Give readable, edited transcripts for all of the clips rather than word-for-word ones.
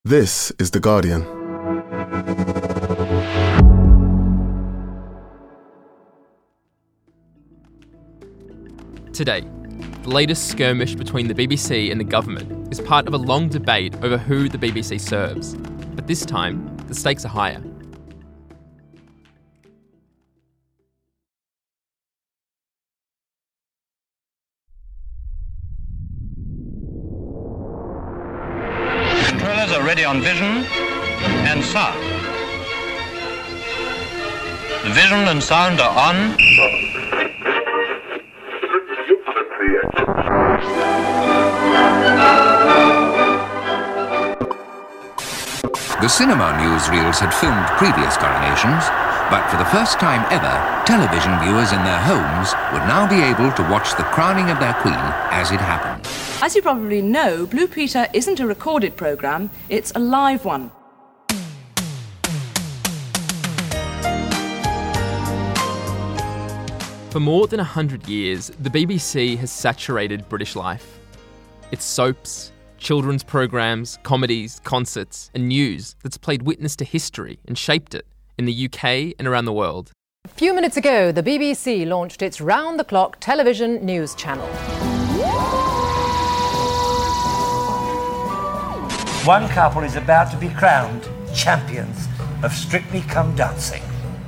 This is The Guardian. Today, the latest skirmish between the BBC and the government is part of a long debate over who the BBC serves. But this time, the stakes are higher. Controllers are ready on vision and sound. The vision and sound are on. The cinema newsreels had filmed previous coronations, but for the first time ever, television viewers in their homes would now be able to watch the crowning of their queen as it happened. As you probably know, Blue Peter isn't a recorded programme, it's a live one. For more than 100 years, the BBC has saturated British life. Its soaps, children's programmes, comedies, concerts and news that's played witness to history and shaped it in the UK and around the world. A few minutes ago, the BBC launched its round-the-clock television news channel. One couple is about to be crowned champions of Strictly Come Dancing.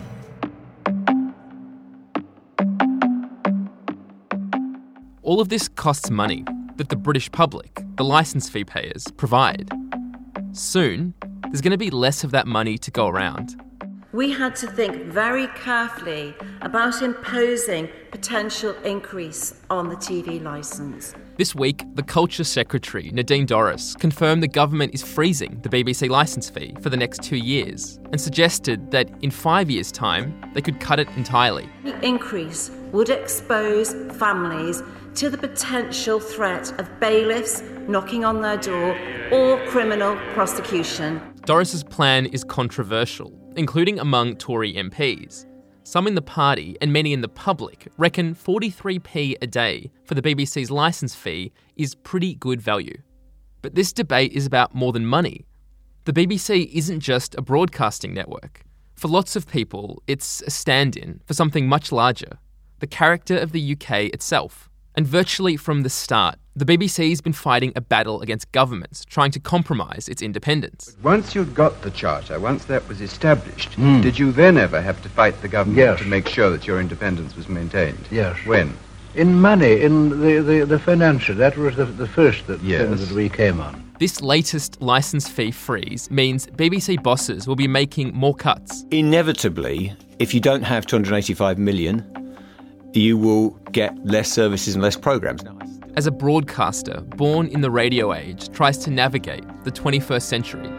All of this costs money that the British public, the licence fee payers, provide. Soon, there's going to be less of that money to go around. We had to think very carefully about imposing potential increase on the TV licence. This week, the Culture Secretary, Nadine Dorries, confirmed the government is freezing the BBC licence fee for the next 2 years and suggested that in 5 years' time, they could cut it entirely. The increase would expose families to the potential threat of bailiffs knocking on their door or criminal prosecution. Dorries' plan is controversial, including among Tory MPs. Some in the party and many in the public reckon 43p a day for the BBC's licence fee is pretty good value. But this debate is about more than money. The BBC isn't just a broadcasting network. For lots of people, it's a stand-in for something much larger, the character of the UK itself. And virtually from the start, the BBC's been fighting a battle against governments trying to compromise its independence. Once you'd got the charter, once that was established, did you then ever have to fight the government to make sure that your independence was maintained? Yes. When? In money, in the financial, that was the first thing that we came on. This latest licence fee freeze means BBC bosses will be making more cuts. Inevitably, if you don't have 285 million, you will get less services and less programmes. As a broadcaster born in the radio age tries to navigate the 21st century.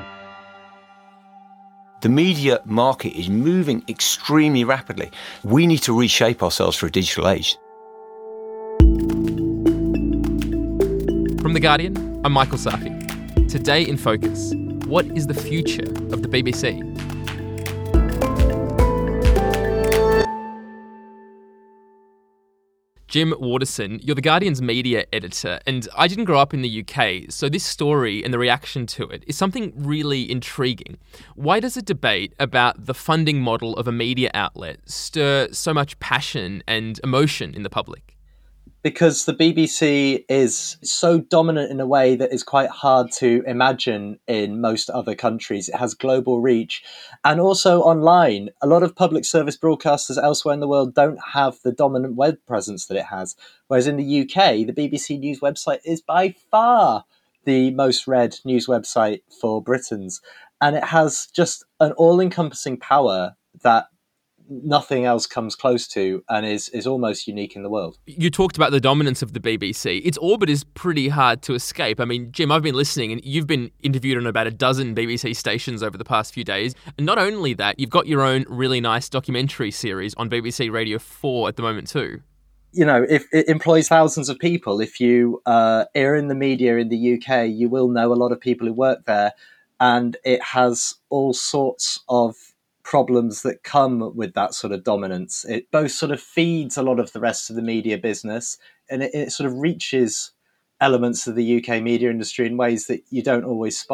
The media market is moving extremely rapidly. We need to reshape ourselves for a digital age. From The Guardian, I'm Michael Safi. Today in Focus, what is the future of the BBC? Jim Waterson, you're The Guardian's media editor, and I didn't grow up in the UK, so this story and the reaction to it is something really intriguing. Why does a debate about the funding model of a media outlet stir so much passion and emotion in the public? Because the BBC is so dominant in a way that is quite hard to imagine in most other countries. It has global reach. And also online, a lot of public service broadcasters elsewhere in the world don't have the dominant web presence that it has. Whereas in the UK, the BBC News website is by far the most read news website for Britons. And it has just an all-encompassing power that nothing else comes close to and is almost unique in the world. You talked about the dominance of the BBC. Its orbit is pretty hard to escape. I mean, Jim, I've been listening and you've been interviewed on about a dozen BBC stations over the past few days. And not only that, you've got your own really nice documentary series on BBC Radio 4 at the moment too. You know, if it employs thousands of people, if you are in the media in the UK, you will know a lot of people who work there. And it has all sorts of problems that come with that sort of dominance. It both sort of feeds a lot of the rest of the media business and it sort of reaches elements of the UK media industry in ways that you don't always spot.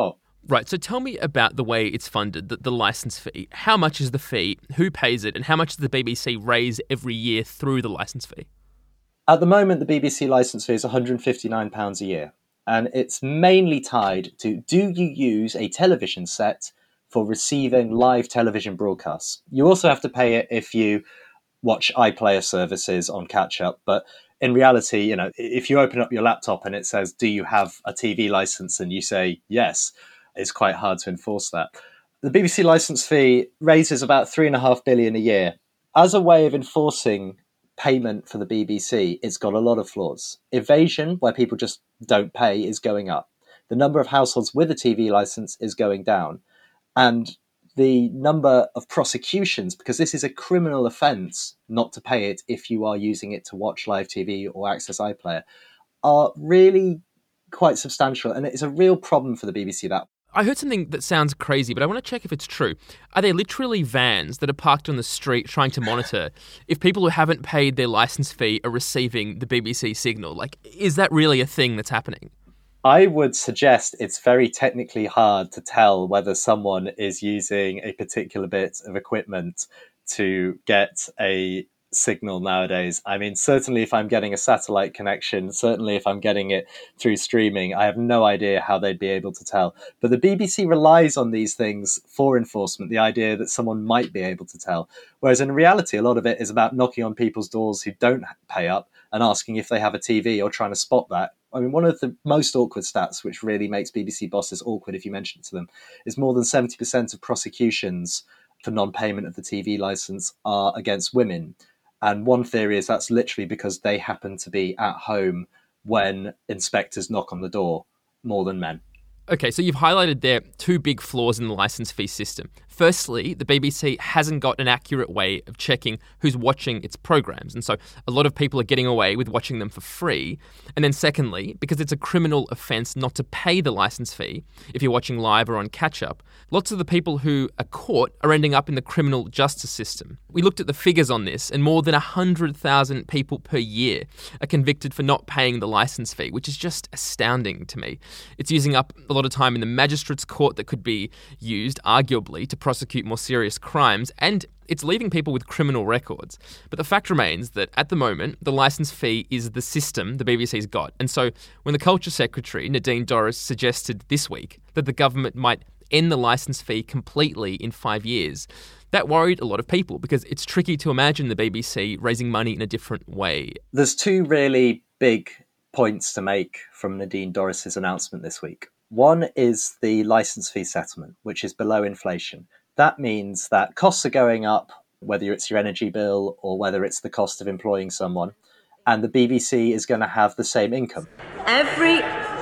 Right, so tell me about the way it's funded, the licence fee. How much is the fee, who pays it, and how much does the BBC raise every year through the licence fee? At the moment, the BBC licence fee is £159 a year, and it's mainly tied to, do you use a television set for receiving live television broadcasts? You also have to pay it if you watch iPlayer services on catch-up, but in reality, if you open up your laptop and it says, do you have a TV licence, and you say yes, it's quite hard to enforce that. The BBC licence fee raises about $3.5 billion a year. As a way of enforcing payment for the BBC, it's got a lot of flaws. Evasion, where people just don't pay, is going up. The number of households with a TV licence is going down. And the number of prosecutions, because this is a criminal offence not to pay it if you are using it to watch live TV or access iPlayer, are really quite substantial. And it's a real problem for the BBC, that. I heard something that sounds crazy, but I want to check if it's true. Are there literally vans that are parked on the street trying to monitor if people who haven't paid their licence fee are receiving the BBC signal? Like, is that really a thing that's happening? I would suggest it's very technically hard to tell whether someone is using a particular bit of equipment to get a signal nowadays. I mean, certainly if I'm getting a satellite connection, certainly if I'm getting it through streaming, I have no idea how they'd be able to tell. But the BBC relies on these things for enforcement, the idea that someone might be able to tell. Whereas in reality, a lot of it is about knocking on people's doors who don't pay up and asking if they have a TV or trying to spot that. I mean, one of the most awkward stats, which really makes BBC bosses awkward if you mention it to them, is more than 70% of prosecutions for non-payment of the TV licence are against women. And one theory is that's literally because they happen to be at home when inspectors knock on the door more than men. Okay, so you've highlighted there two big flaws in the licence fee system. Firstly, the BBC hasn't got an accurate way of checking who's watching its programmes, and so a lot of people are getting away with watching them for free. And then secondly, because it's a criminal offence not to pay the licence fee if you're watching live or on catch-up, lots of the people who are caught are ending up in the criminal justice system. We looked at the figures on this, and more than 100,000 people per year are convicted for not paying the licence fee, which is just astounding to me. It's using up a lot of time in the magistrate's court that could be used, arguably, to prosecute more serious crimes, and it's leaving people with criminal records. But the fact remains that at the moment, the licence fee is the system the BBC's got. And so when the Culture Secretary, Nadine Dorries, suggested this week that the government might end the licence fee completely in 5 years, that worried a lot of people because it's tricky to imagine the BBC raising money in a different way. There's two really big points to make from Nadine Dorries' announcement this week. One is the licence fee settlement, which is below inflation. That means that costs are going up, whether it's your energy bill or whether it's the cost of employing someone, and the BBC is going to have the same income. Every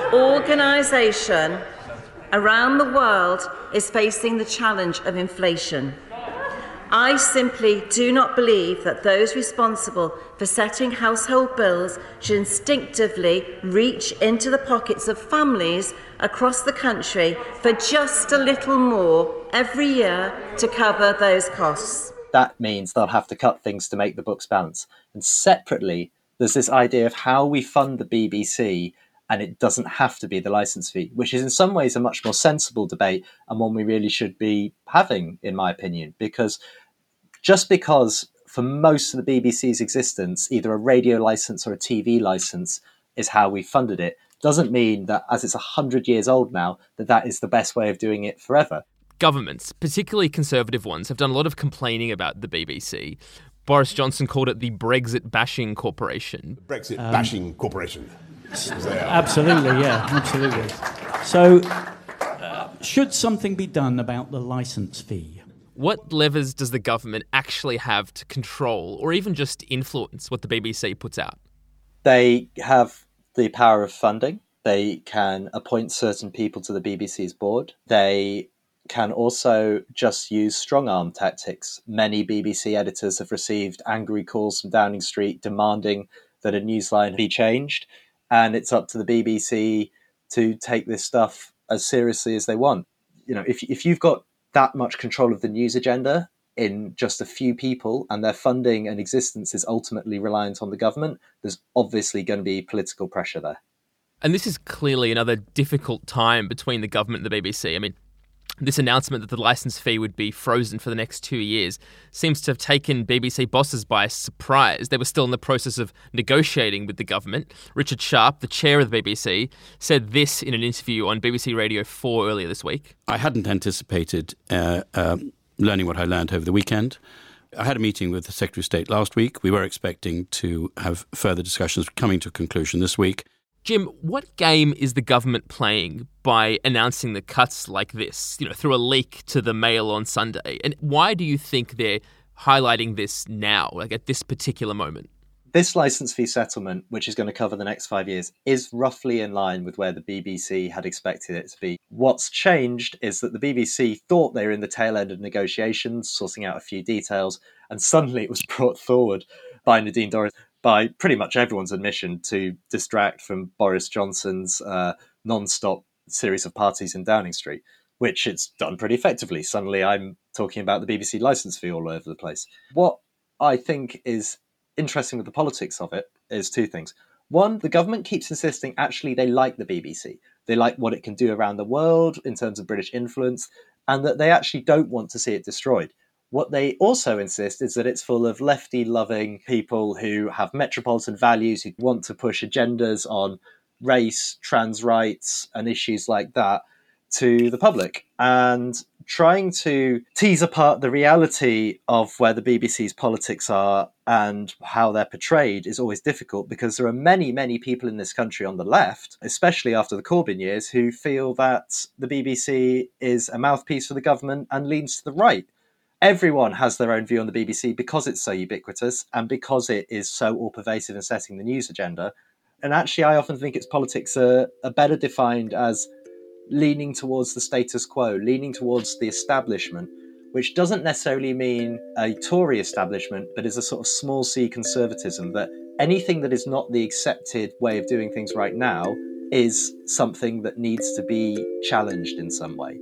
organisation around the world is facing the challenge of inflation. I simply do not believe that those responsible for setting household bills should instinctively reach into the pockets of families across the country for just a little more every year to cover those costs. That means they'll have to cut things to make the books balance. And separately, there's this idea of how we fund the BBC, and it doesn't have to be the licence fee, which is in some ways a much more sensible debate and one we really should be having, in my opinion, because just because for most of the BBC's existence, either a radio licence or a TV licence is how we funded it, doesn't mean that as it's 100 years old now, that is the best way of doing it forever. Governments, particularly Conservative ones, have done a lot of complaining about the BBC. Boris Johnson called it the Brexit bashing corporation. Brexit bashing corporation. Absolutely, yeah, absolutely. So, should something be done about the licence fee? What levers does the government actually have to control or even just influence what the BBC puts out? They have the power of funding. They can appoint certain people to the BBC's board. They can also just use strong-arm tactics. Many BBC editors have received angry calls from Downing Street demanding that a newsline be changed, and it's up to the BBC to take this stuff as seriously as they want. You know, if you've got that much control of the news agenda in just a few people and their funding and existence is ultimately reliant on the government, there's obviously going to be political pressure there. And this is clearly another difficult time between the government and the BBC. I mean, this announcement that the licence fee would be frozen for the next 2 years seems to have taken BBC bosses by surprise. They were still in the process of negotiating with the government. Richard Sharp, the chair of the BBC, said this in an interview on BBC Radio 4 earlier this week. I hadn't anticipated learning what I learned over the weekend. I had a meeting with the Secretary of State last week. We were expecting to have further discussions coming to a conclusion this week. Jim, what game is the government playing by announcing the cuts like this, through a leak to the Mail on Sunday? And why do you think they're highlighting this now, at this particular moment? This licence fee settlement, which is going to cover the next 5 years, is roughly in line with where the BBC had expected it to be. What's changed is that the BBC thought they were in the tail end of negotiations, sorting out a few details, and suddenly it was brought forward by Nadine Dorries, by pretty much everyone's admission, to distract from Boris Johnson's non-stop series of parties in Downing Street, which it's done pretty effectively. Suddenly I'm talking about the BBC licence fee all over the place. What I think is interesting with the politics of it is two things. One, the government keeps insisting actually they like the BBC. They like what it can do around the world in terms of British influence, and that they actually don't want to see it destroyed. What they also insist is that it's full of lefty-loving people who have metropolitan values, who want to push agendas on race, trans rights, and issues like that to the public. And trying to tease apart the reality of where the BBC's politics are and how they're portrayed is always difficult, because there are many, many people in this country on the left, especially after the Corbyn years, who feel that the BBC is a mouthpiece for the government and leans to the right. Everyone has their own view on the BBC because it's so ubiquitous and because it is so all-pervasive in setting the news agenda. And actually, I often think its politics are better defined as leaning towards the status quo, leaning towards the establishment, which doesn't necessarily mean a Tory establishment, but is a sort of small c conservatism, that anything that is not the accepted way of doing things right now is something that needs to be challenged in some way.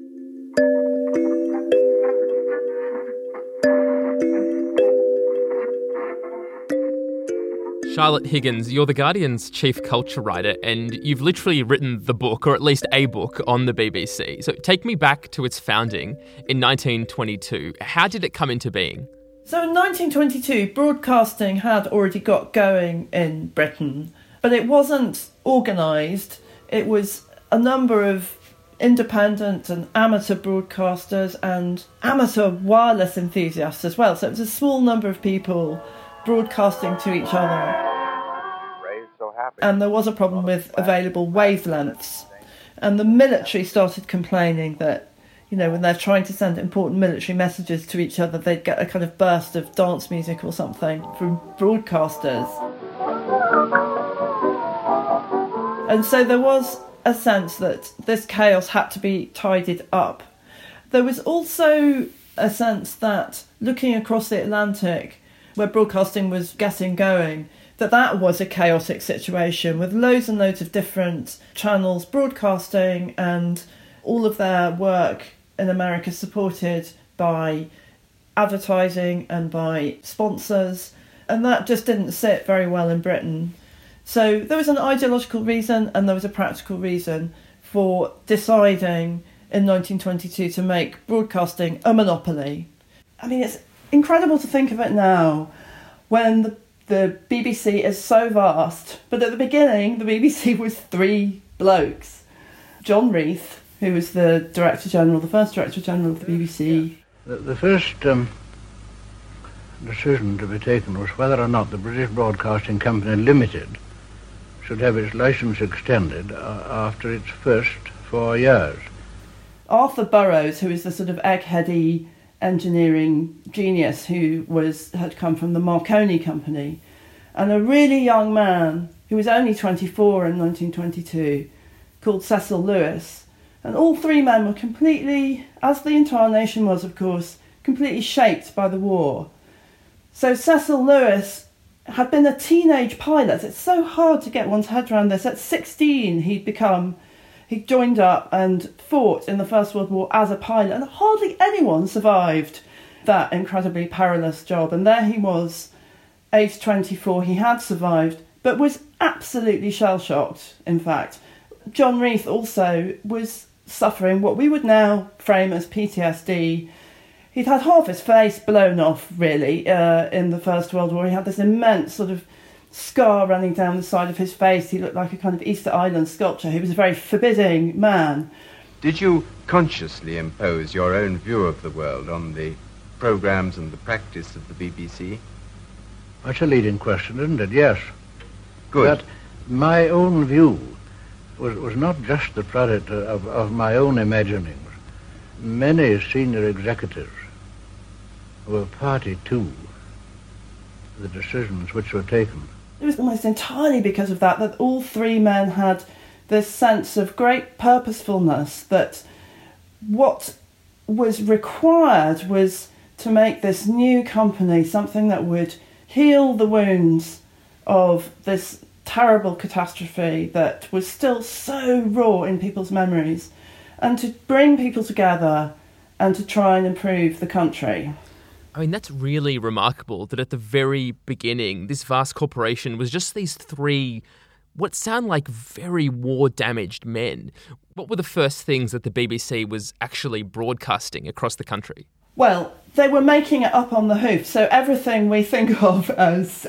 Charlotte Higgins, you're The Guardian's chief culture writer, and you've literally written the book, or at least a book, on the BBC. So take me back to its founding in 1922. How did it come into being? So in 1922, broadcasting had already got going in Britain, but it wasn't organised. It was a number of independent and amateur broadcasters and amateur wireless enthusiasts as well. So it was a small number of people broadcasting to each other. And there was a problem with available wavelengths. And the military started complaining that, when they're trying to send important military messages to each other, they'd get a kind of burst of dance music or something from broadcasters. And so there was a sense that this chaos had to be tidied up. There was also a sense that looking across the Atlantic, where broadcasting was getting going, that was a chaotic situation with loads and loads of different channels broadcasting, and all of their work in America supported by advertising and by sponsors, and that just didn't sit very well in Britain. So there was an ideological reason and there was a practical reason for deciding in 1922 to make broadcasting a monopoly. I mean, it's incredible to think of it now when the BBC is so vast, but at the beginning the BBC was three blokes. John Reith, who was the Director General, the first Director General of the BBC. The first decision to be taken was whether or not the British Broadcasting Company Limited should have its licence extended after its first 4 years. Arthur Burrows, who is the sort of egg-heady engineering genius who had come from the Marconi Company, and a really young man who was only 24 in 1922 called Cecil Lewis. And all three men were completely, as the entire nation was of course, completely shaped by the war. So Cecil Lewis had been a teenage pilot. It's so hard to get one's head around this. At 16 he joined up and fought in the First World War as a pilot, and hardly anyone survived that incredibly perilous job. And there he was, aged 24, he had survived, but was absolutely shell-shocked, in fact. John Reith also was suffering what we would now frame as PTSD. He'd had half his face blown off, really, in the First World War. He had this immense sort of scar running down the side of his face. He looked like a kind of Easter Island sculpture. He was a very forbidding man. Did you consciously impose your own view of the world on the programmes and the practice of the BBC? That's a leading question, isn't it? Yes. Good. But my own view was not just the product of my own imaginings. Many senior executives were party to the decisions which were taken. It was almost entirely because of that all three men had this sense of great purposefulness, that what was required was to make this new company something that would heal the wounds of this terrible catastrophe that was still so raw in people's memories, and to bring people together and to try and improve the country. I mean, that's really remarkable that at the very beginning, this vast corporation was just these three, what sound like very war-damaged men. What were the first things that the BBC was actually broadcasting across the country? Well, they were making it up on the hoof. So everything we think of as,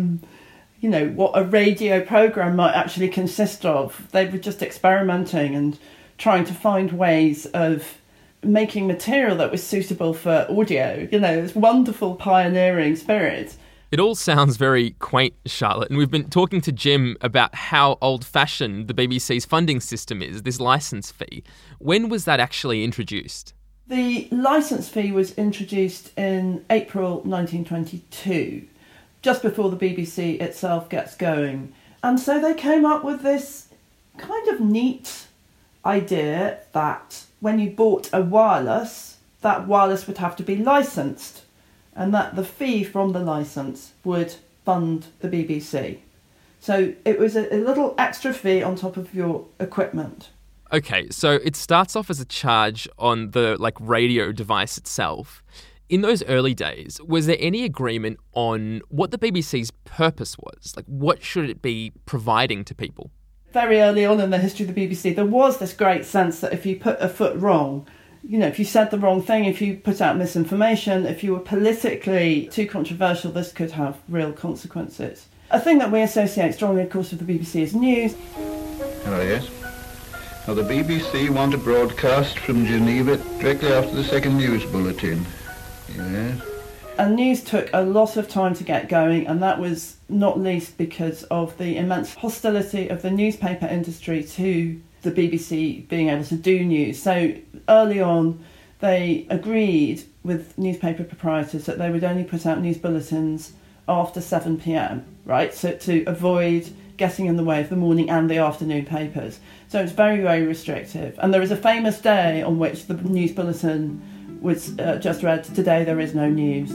what a radio programme might actually consist of, they were just experimenting and trying to find ways of making material that was suitable for audio. This wonderful pioneering spirit. It all sounds very quaint, Charlotte, and we've been talking to Jim about how old-fashioned the BBC's funding system is, this licence fee. When was that actually introduced? The licence fee was introduced in April 1922, just before the BBC itself gets going. And so they came up with this kind of neat idea that when you bought a wireless, that wireless would have to be licensed, and that the fee from the licence would fund the BBC. So it was a little extra fee on top of your equipment. Okay, so it starts off as a charge on the radio device itself. In those early days, was there any agreement on what the BBC's purpose was? What should it be providing to people? Very early on in the history of the BBC, there was this great sense that if you put a foot wrong, if you said the wrong thing, if you put out misinformation, if you were politically too controversial, this could have real consequences. A thing that we associate strongly, of course, with the BBC is news. Oh, yes. Now, the BBC want to broadcast from Geneva directly after the second news bulletin. Yes. And news took a lot of time to get going, and that was not least because of the immense hostility of the newspaper industry to the BBC being able to do news. So early on, they agreed with newspaper proprietors that they would only put out news bulletins after 7 p.m, right? So to avoid getting in the way of the morning and the afternoon papers. So it's very, very restrictive. And there is a famous day on which the news bulletin was just read, "Today there is no news."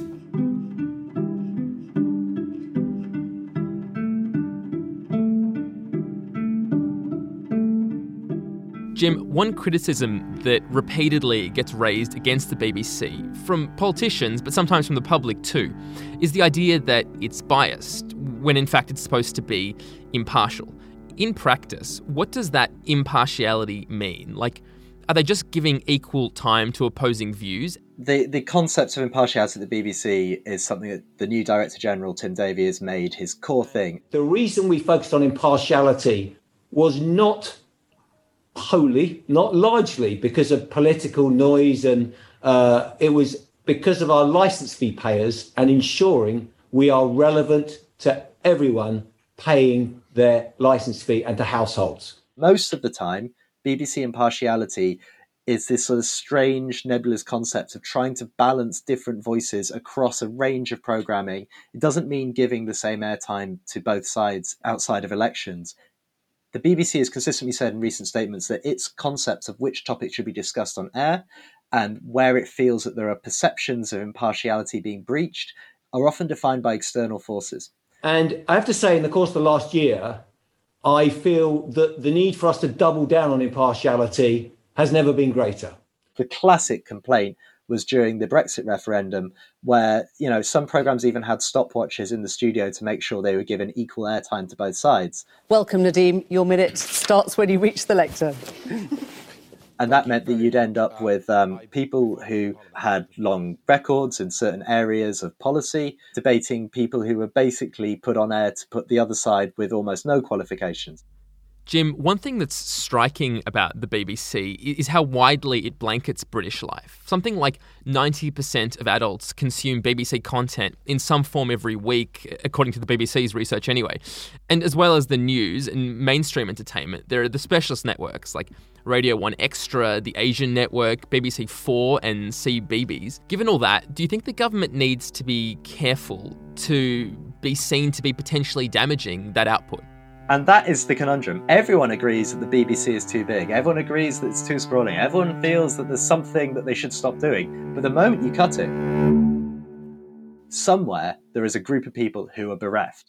Jim, one criticism that repeatedly gets raised against the BBC, from politicians, but sometimes from the public too, is the idea that it's biased, when in fact it's supposed to be impartial. In practice, what does that impartiality mean? Are they just giving equal time to opposing views? The concept of impartiality at the BBC is something that the new Director General, Tim Davie, has made his core thing. The reason we focused on impartiality was not wholly, not largely, because of political noise, and it was because of our licence fee payers and ensuring we are relevant to everyone paying their licence fee and to households. Most of the time, BBC impartiality is this sort of strange, nebulous concept of trying to balance different voices across a range of programming. It doesn't mean giving the same airtime to both sides outside of elections. The BBC has consistently said in recent statements that its concepts of which topics should be discussed on air and where it feels that there are perceptions of impartiality being breached are often defined by external forces. And I have to say, in the course of the last year, I feel that the need for us to double down on impartiality has never been greater. The classic complaint was during the Brexit referendum, where, you know, some programmes even had stopwatches in the studio to make sure they were given equal airtime to both sides. Welcome, Nadeem. Your minute starts when you reach the lectern. And that meant that you'd end up with people who had long records in certain areas of policy, debating people who were basically put on air to put the other side with almost no qualifications. Jim, one thing that's striking about the BBC is how widely it blankets British life. Something like 90% of adults consume BBC content in some form every week, according to the BBC's research anyway. And as well as the news and mainstream entertainment, there are the specialist networks like Radio 1 Extra, the Asian Network, BBC 4 and CBeebies. Given all that, do you think the government needs to be careful to be seen to be potentially damaging that output? And that is the conundrum. Everyone agrees that the BBC is too big. Everyone agrees that it's too sprawling. Everyone feels that there's something that they should stop doing. But the moment you cut it, somewhere there is a group of people who are bereft.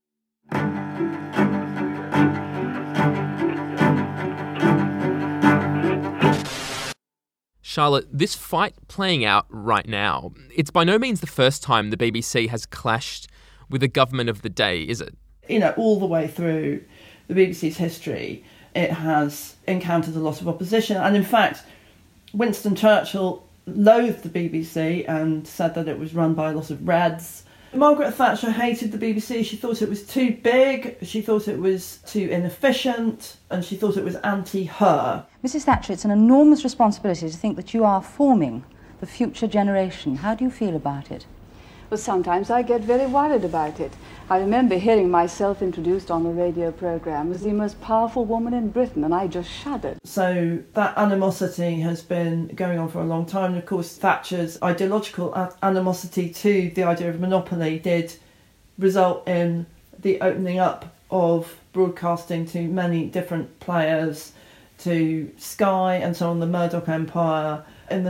Charlotte, this fight playing out right now, it's by no means the first time the BBC has clashed with the government of the day, is it? You know, all the way through the BBC's history, it has encountered a lot of opposition. And in fact, Winston Churchill loathed the BBC and said that it was run by a lot of Reds. Margaret Thatcher hated the BBC. She thought it was too big, she thought it was too inefficient, and she thought it was anti-her. Mrs Thatcher, it's an enormous responsibility to think that you are forming the future generation. How do you feel about it? Well, sometimes I get very worried about it. I remember hearing myself introduced on the radio programme as the most powerful woman in Britain, and I just shuddered. So that animosity has been going on for a long time. And of course, Thatcher's ideological animosity to the idea of monopoly did result in the opening up of broadcasting to many different players, to Sky and so on, the Murdoch empire. In the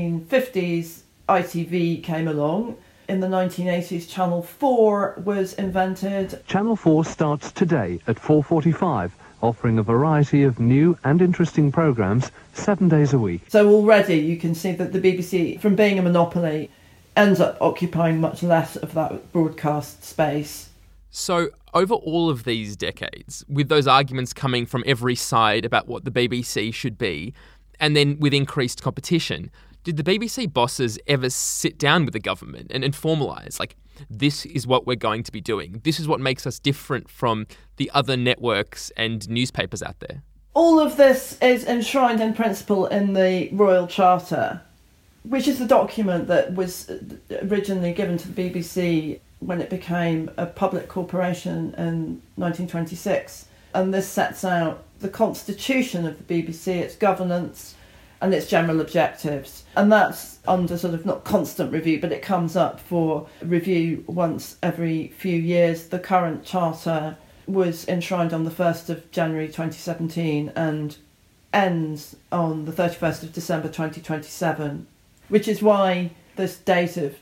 1950s, ITV came along. In the 1980s, Channel 4 was invented. Channel 4 starts today at 4:45, offering a variety of new and interesting programmes 7 days a week. So already you can see that the BBC, from being a monopoly, ends up occupying much less of that broadcast space. So over all of these decades, with those arguments coming from every side about what the BBC should be, and then with increased competition, did the BBC bosses ever sit down with the government and formalise, like, this is what we're going to be doing, this is what makes us different from the other networks and newspapers out there? All of this is enshrined in principle in the Royal Charter, which is the document that was originally given to the BBC when it became a public corporation in 1926. And this sets out the constitution of the BBC, its governance, and its general objectives. And that's under sort of not constant review, but it comes up for review once every few years. The current charter was enshrined on the 1st of January 2017 and ends on the 31st of December 2027, which is why this date of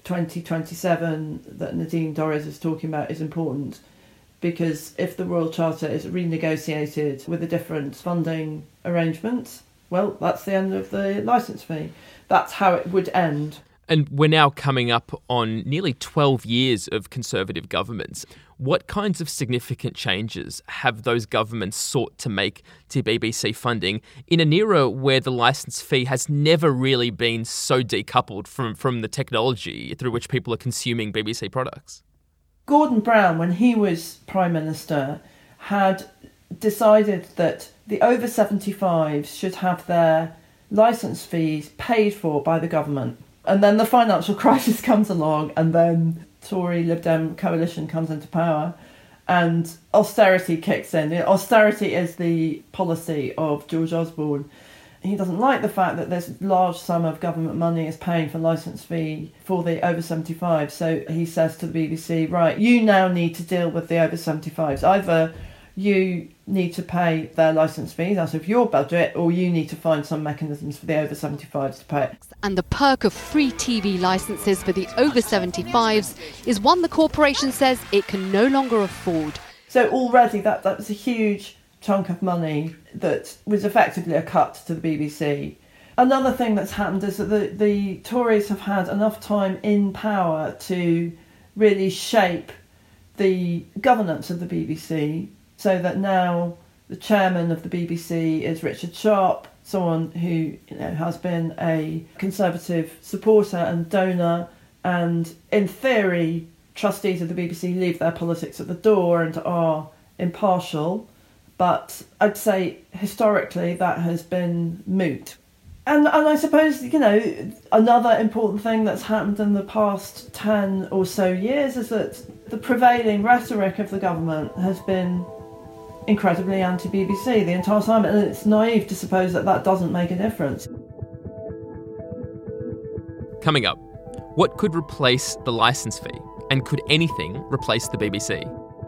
2027 that Nadine Dorries is talking about is important, because if the Royal Charter is renegotiated with a different funding arrangement, well, that's the end of the licence fee. That's how it would end. And we're now coming up on nearly 12 years of Conservative governments. What kinds of significant changes have those governments sought to make to BBC funding in an era where the licence fee has never really been so decoupled from the technology through which people are consuming BBC products? Gordon Brown, when he was Prime Minister, had decided that the over 75s should have their licence fees paid for by the government. And then the financial crisis comes along, and then Tory Lib Dem coalition comes into power, and austerity kicks in. Austerity is the policy of George Osborne. He doesn't like the fact that this large sum of government money is paying for licence fee for the over 75s. So he says to the BBC, right, you now need to deal with the over 75s. Either you need to pay their licence fees out of your budget, or you need to find some mechanisms for the over 75s to pay it. And the perk of free TV licences for the over 75s is one the corporation says it can no longer afford. So already that was a huge chunk of money that was effectively a cut to the BBC. Another thing that's happened is that the Tories have had enough time in power to really shape the governance of the BBC, so that now the chairman of the BBC is Richard Sharp, someone who has been a Conservative supporter and donor, and in theory trustees of the BBC leave their politics at the door and are impartial, but I'd say historically that has been moot. And I suppose, another important thing that's happened in the past 10 or so years is that the prevailing rhetoric of the government has been incredibly anti-BBC the entire time, and it's naive to suppose that that doesn't make a difference. Coming up, what could replace the licence fee? And could anything replace the BBC?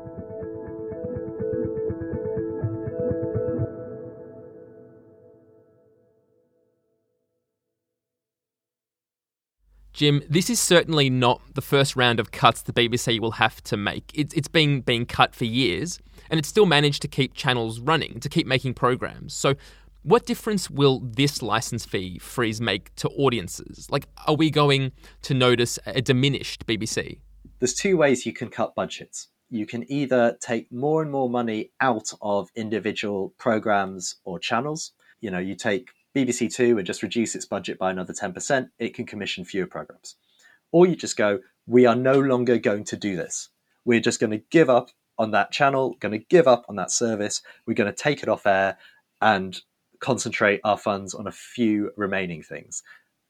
Jim, this is certainly not the first round of cuts the BBC will have to make. It's been being cut for years, and it's still managed to keep channels running, to keep making programs. So what difference will this licence fee freeze make to audiences? Like, are we going to notice a diminished BBC? There's two ways you can cut budgets. You can either take more and more money out of individual programmes or channels. You take BBC Two and just reduce its budget by another 10%, it can commission fewer programmes. Or you just go, we are no longer going to do this. We're just going to give up on that channel, going to give up on that service. We're going to take it off air and concentrate our funds on a few remaining things.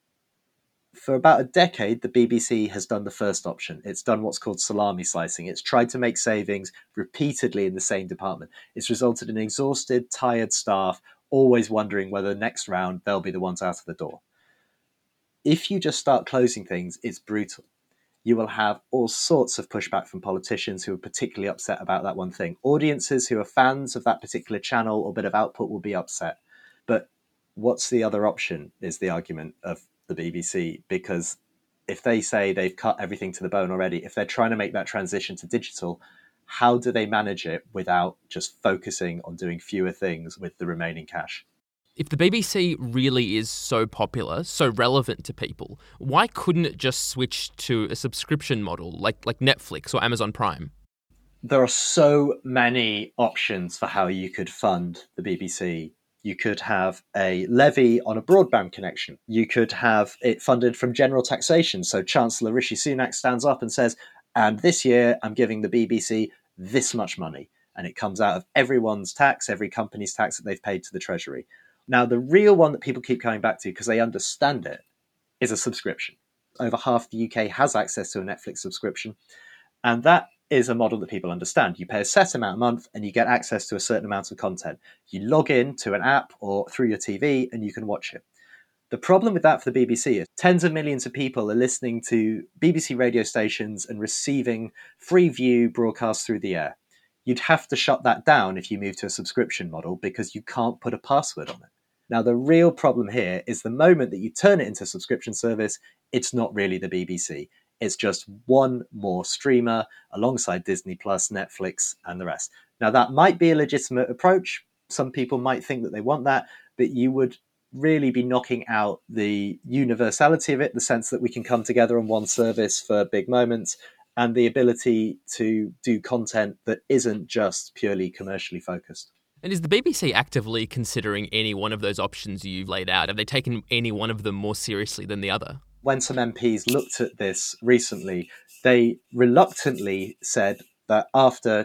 For about a decade, the BBC has done the first option. It's done what's called salami slicing. It's tried to make savings repeatedly in the same department. It's resulted in exhausted, tired staff always wondering whether next round they'll be the ones out of the door. If you just start closing things, it's brutal. You will have all sorts of pushback from politicians who are particularly upset about that one thing. Audiences who are fans of that particular channel or bit of output will be upset. But what's the other option is the argument of the BBC, because if they say they've cut everything to the bone already, if they're trying to make that transition to digital, how do they manage it without just focusing on doing fewer things with the remaining cash? If the BBC really is so popular, so relevant to people, why couldn't it just switch to a subscription model like Netflix or Amazon Prime? There are so many options for how you could fund the BBC. You could have a levy on a broadband connection. You could have it funded from general taxation. So Chancellor Rishi Sunak stands up and says, and this year I'm giving the BBC this much money. And it comes out of everyone's tax, every company's tax that they've paid to the Treasury. Now, the real one that people keep coming back to, because they understand it, is a subscription. Over half the UK has access to a Netflix subscription. And that is a model that people understand. You pay a set amount a month and you get access to a certain amount of content. You log in to an app or through your TV and you can watch it. The problem with that for the BBC is tens of millions of people are listening to BBC radio stations and receiving free view broadcasts through the air. You'd have to shut that down if you move to a subscription model because you can't put a password on it. Now, the real problem here is the moment that you turn it into a subscription service, it's not really the BBC. It's just one more streamer alongside Disney Plus, Netflix, and the rest. Now, that might be a legitimate approach. Some people might think that they want that, but you would really be knocking out the universality of it, the sense that we can come together on one service for big moments, and the ability to do content that isn't just purely commercially focused. And is the BBC actively considering any one of those options you've laid out? Have they taken any one of them more seriously than the other? When some MPs looked at this recently, they reluctantly said that after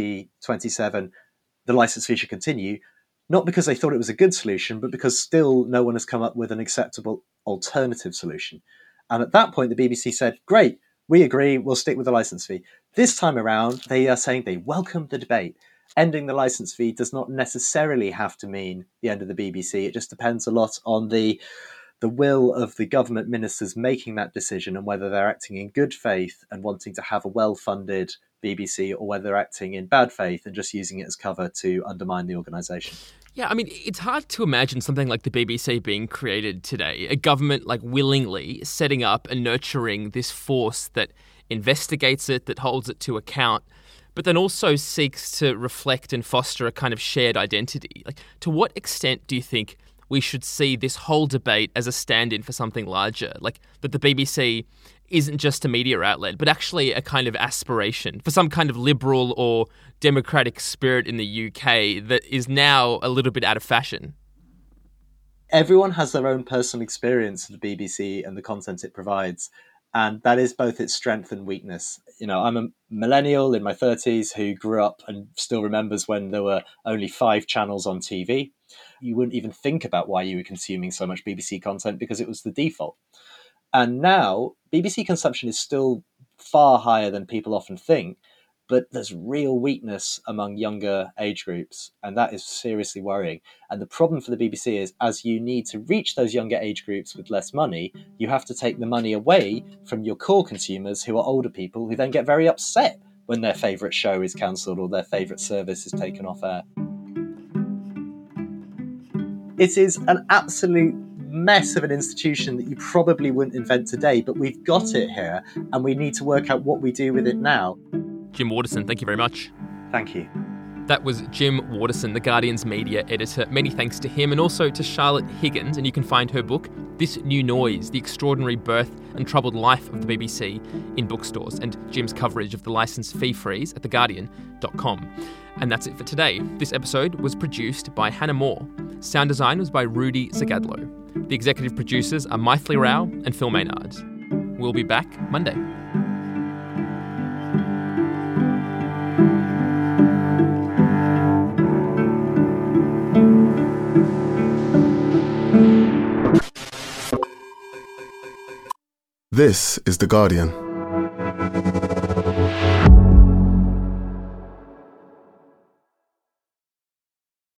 2027, the licence fee should continue, not because they thought it was a good solution, but because still no one has come up with an acceptable alternative solution. And at that point, the BBC said, great, we agree, we'll stick with the licence fee. This time around, they are saying they welcome the debate. Ending the licence fee does not necessarily have to mean the end of the BBC. It just depends a lot on the will of the government ministers making that decision and whether they're acting in good faith and wanting to have a well-funded BBC or whether they're acting in bad faith and just using it as cover to undermine the organisation. Yeah, I mean, it's hard to imagine something like the BBC being created today, a government like willingly setting up and nurturing this force that investigates it, that holds it to account, but then also seeks to reflect and foster a kind of shared identity. Like, to what extent do you think we should see this whole debate as a stand-in for something larger, like that the BBC isn't just a media outlet, but actually a kind of aspiration for some kind of liberal or democratic spirit in the UK that is now a little bit out of fashion? Everyone has their own personal experience of the BBC and the content it provides, and that is both its strength and weakness. You know, I'm a millennial in my 30s who grew up and still remembers when there were only 5 channels on TV. You wouldn't even think about why you were consuming so much BBC content because it was the default. And now, BBC consumption is still far higher than people often think, but there's real weakness among younger age groups, and that is seriously worrying. And the problem for the BBC is, as you need to reach those younger age groups with less money, you have to take the money away from your core consumers who are older people who then get very upset when their favourite show is cancelled or their favourite service is taken off air. It is an absolute mess of an institution that you probably wouldn't invent today, but we've got it here and we need to work out what we do with it now. Jim Waterson, thank you very much. Thank you. That was Jim Waterson, The Guardian's media editor. Many thanks to him and also to Charlotte Higgins, and you can find her book, This New Noise, The Extraordinary Birth and Troubled Life of the BBC, in bookstores, and Jim's coverage of the licence fee freeze at theguardian.com. And that's it for today. This episode was produced by Hannah Moore. Sound design was by Rudy Zagadlo. The executive producers are Maithili Rao and Phil Maynard. We'll be back Monday. This is The Guardian.